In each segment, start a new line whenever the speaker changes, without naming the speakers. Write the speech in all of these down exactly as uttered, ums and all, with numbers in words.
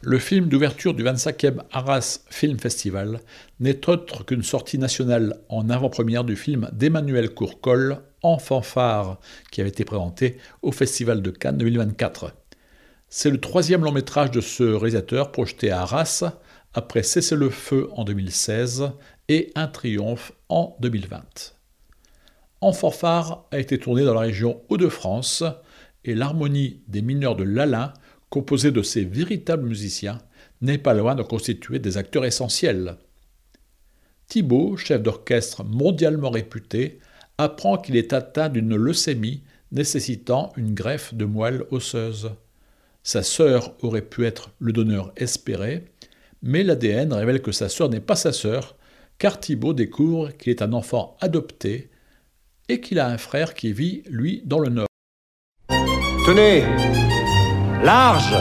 Le film d'ouverture du vingt-cinquième Arras Film Festival n'est autre qu'une sortie nationale en avant-première du film d'Emmanuel Courcol, En fanfare, qui avait été présenté au Festival de Cannes deux mille vingt-quatre. C'est le troisième long métrage de ce réalisateur projeté à Arras, après Cessez-le-feu en deux mille seize et Un triomphe en deux mille vingt. En fanfare a été tourné dans la région Hauts-de-France et l'harmonie des mineurs de l'Alain, composée de ces véritables musiciens, n'est pas loin de constituer des acteurs essentiels. Thibaut, chef d'orchestre mondialement réputé, apprend qu'il est atteint d'une leucémie nécessitant une greffe de moelle osseuse. Sa sœur aurait pu être le donneur espéré, mais l'A D N révèle que sa sœur n'est pas sa sœur, car Thibaut découvre qu'il est un enfant adopté et qu'il a un frère qui vit, lui, dans le Nord.
Tenez! Large!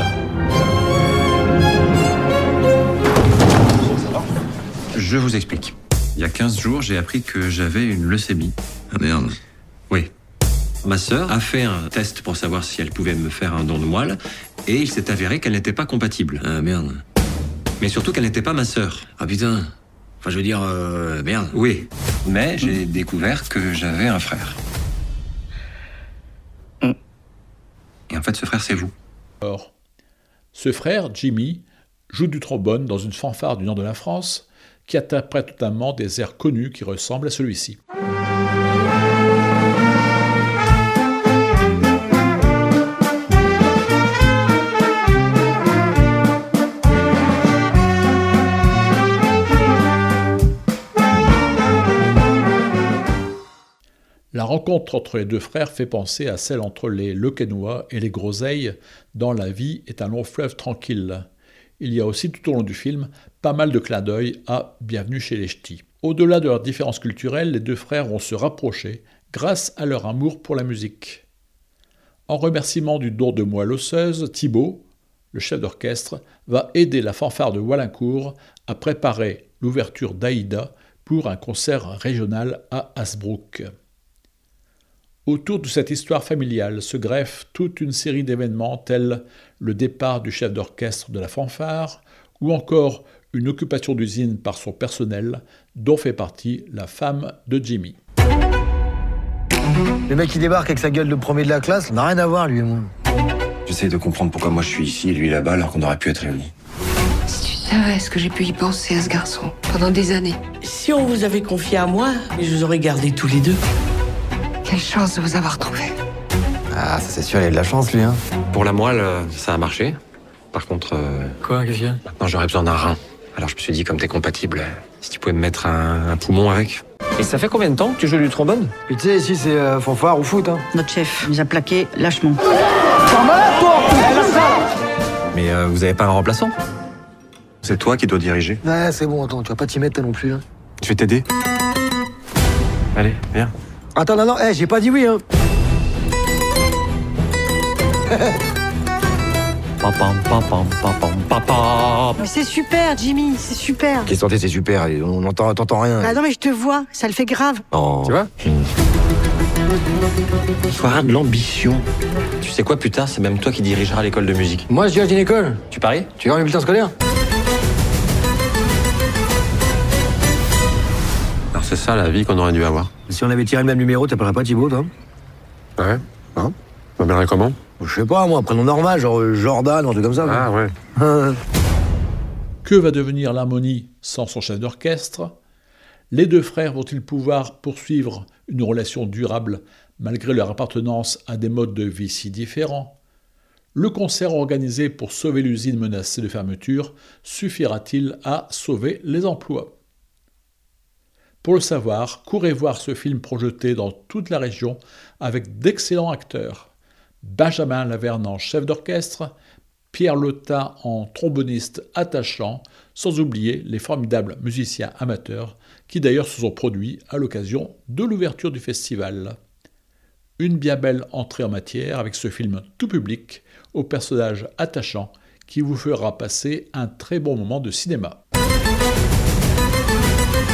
Je vous explique. Il y a quinze jours, j'ai appris que j'avais une leucémie.
Ah merde.
Oui. Ma sœur a fait un test pour savoir si elle pouvait me faire un don de moelle, et il s'est avéré qu'elle n'était pas compatible.
Ah merde.
Mais surtout qu'elle n'était pas ma sœur.
Ah putain. Enfin, je veux dire, euh, merde.
Oui. Mais j'ai découvert que j'avais un frère. Et en fait, ce frère, c'est vous.
Or, ce frère, Jimmy, joue du trombone dans une fanfare du nord de la France qui interprète notamment des airs connus qui ressemblent à celui-ci. La rencontre entre les deux frères fait penser à celle entre les Lequesnois et les Groseilles dans La vie est un long fleuve tranquille. Il y a aussi tout au long du film pas mal de clins d'œil à Bienvenue chez les Ch'tis. Au-delà de leurs différences culturelles, les deux frères vont se rapprocher grâce à leur amour pour la musique. En remerciement du don de moelle osseuse, Thibaut, le chef d'orchestre, va aider la fanfare de Wallincourt à préparer l'ouverture d'Aïda pour un concert régional à Hasbrouck. Autour de cette histoire familiale se greffe toute une série d'événements tels le départ du chef d'orchestre de la fanfare ou encore une occupation d'usine par son personnel dont fait partie la femme de Jimmy.
Le mec qui débarque avec sa gueule de premier de la classe, n'a rien à voir lui et moi.
J'essaie de comprendre pourquoi moi je suis ici et lui là-bas alors qu'on aurait pu être réunis.
Si tu savais ce que j'ai pu y penser à ce garçon pendant des années.
Si on vous avait confié à moi, je vous aurais gardés tous les deux.
Quelle chance de vous avoir trouvé.
Ah, ça c'est sûr, il a de la chance lui, hein.
Pour la moelle, ça a marché. Par contre, euh,
Quoi, qu'est-ce qu'il y a?
maintenant j'aurais besoin d'un rein. Alors je me suis dit, comme t'es compatible, si tu pouvais me mettre un, un poumon avec.
Et ça fait combien de temps que tu joues du trombone?
Puis tu sais, ici c'est euh, fanfare ou foot, hein.
Notre chef nous a plaqué lâchement.
Mais euh, vous avez pas un remplaçant? C'est toi qui dois diriger.
Ouais, c'est bon, attends, tu vas pas t'y mettre toi non plus, hein.
Je vais t'aider. Allez, viens.
Attends, non, non, hey, j'ai pas dit oui, hein.
Mais c'est super, Jimmy, c'est super.
Qu'est-ce que c'est super, on n'entend t'entend rien.
Ah non, mais je te vois, ça le fait grave.
Oh.
Tu vois? Il faut avoir de l'ambition. Tu sais quoi, plus tard, c'est même toi qui dirigeras l'école de musique.
Moi, je dirige une école.
Tu paries?
Tu veux un bulletin scolaire?
Alors c'est ça la vie qu'on aurait dû avoir.
Si on avait tiré le même numéro, t'appellerais pas Thibaut, toi?
Ouais? Hein? Tu m'appellerais comment?
Je sais pas, moi, un prénom normal, genre euh, Jordan, un truc comme ça.
Ah ouais.
Que va devenir l'harmonie sans son chef d'orchestre? Les deux frères vont-ils pouvoir poursuivre une relation durable malgré leur appartenance à des modes de vie si différents? Le concert organisé pour sauver l'usine menacée de fermeture suffira-t-il à sauver les emplois? Pour le savoir, courez voir ce film projeté dans toute la région avec d'excellents acteurs. Benjamin Laverne en chef d'orchestre, Pierre Lotin en tromboniste attachant, sans oublier les formidables musiciens amateurs qui d'ailleurs se sont produits à l'occasion de l'ouverture du festival. Une bien belle entrée en matière avec ce film tout public aux personnages attachants qui vous fera passer un très bon moment de cinéma.